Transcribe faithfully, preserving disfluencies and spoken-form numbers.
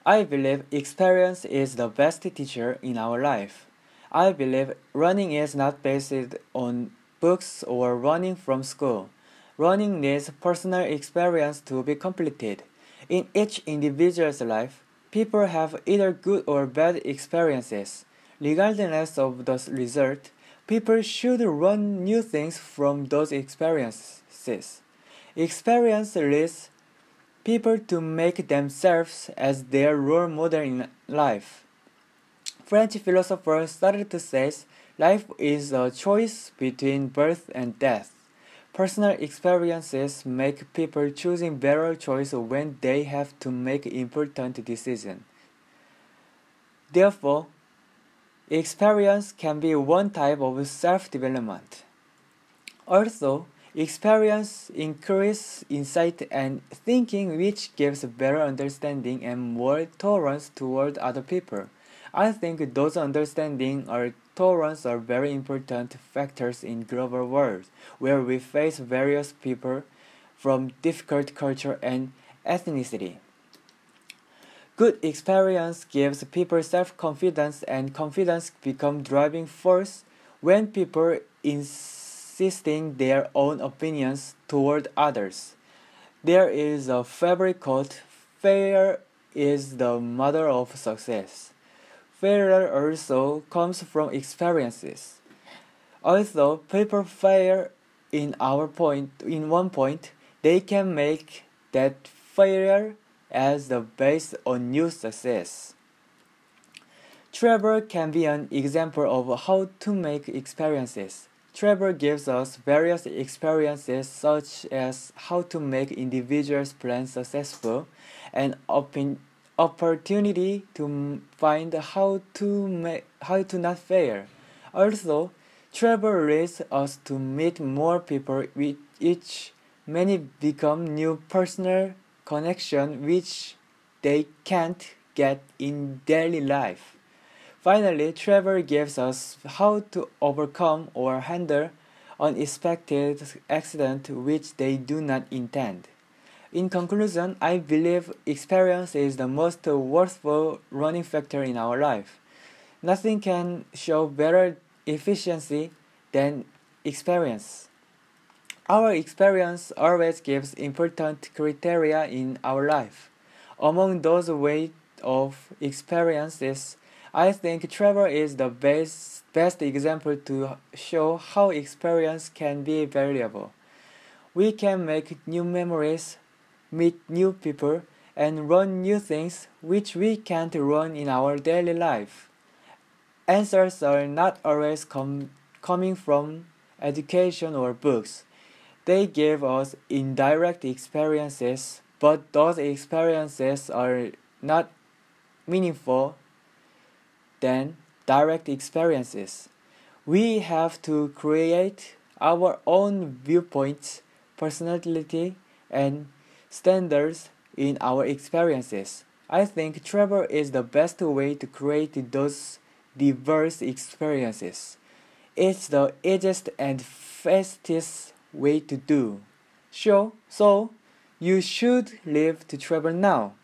I believe experience is the best teacher in our life. I believe running is not based on books or running from school. Running needs personal experience to be completed. In each individual's life, people have either good or bad experiences. Regardless of the result, people should learn new things from those experiences. Experience leads people to make themselves as their role model in life. French philosopher started to say life is a choice between birth and death. Personal experiences make people choosing better choice when they have to make important decisions. Therefore, experience can be one type of self-development. Also, experience increases insight and thinking, which gives better understanding and more tolerance toward other people. I think those understanding or tolerance are very important factors in global world, where we face various people from difficult culture and ethnicity. Good experience gives people self-confidence, and confidence becomes driving force when people insisting their own opinions toward others. There is a favorite quote: failure is the mother of success. Failure also comes from experiences. Although people fail in our point in one point, they can make that failure as the base on new success. Travel can be an example of how to make experiences. Travel gives us various experiences such as how to make individuals' plans successful and open opportunity to find how to make, how to not fail. Also, travel leads us to meet more people with each many become new personal connection which they can't get in daily life. Finally, travel gives us how to overcome or handle unexpected accidents which they do not intend. In conclusion, I believe experience is the most worthwhile running factor in our life. Nothing can show better efficiency than experience. Our experience always gives important criteria in our life. Among those weight of experiences, I think travel is the best, best example to show how experience can be valuable. We can make new memories, meet new people, and learn new things which we can't learn in our daily life. Answers are not always com- coming from education or books. They give us indirect experiences, but those experiences are not meaningful than direct experiences. We have to create our own viewpoints, personality, and standards in our experiences. I think travel is the best way to create those diverse experiences. It's the easiest and fastest way to do. Sure, so you should live to travel now.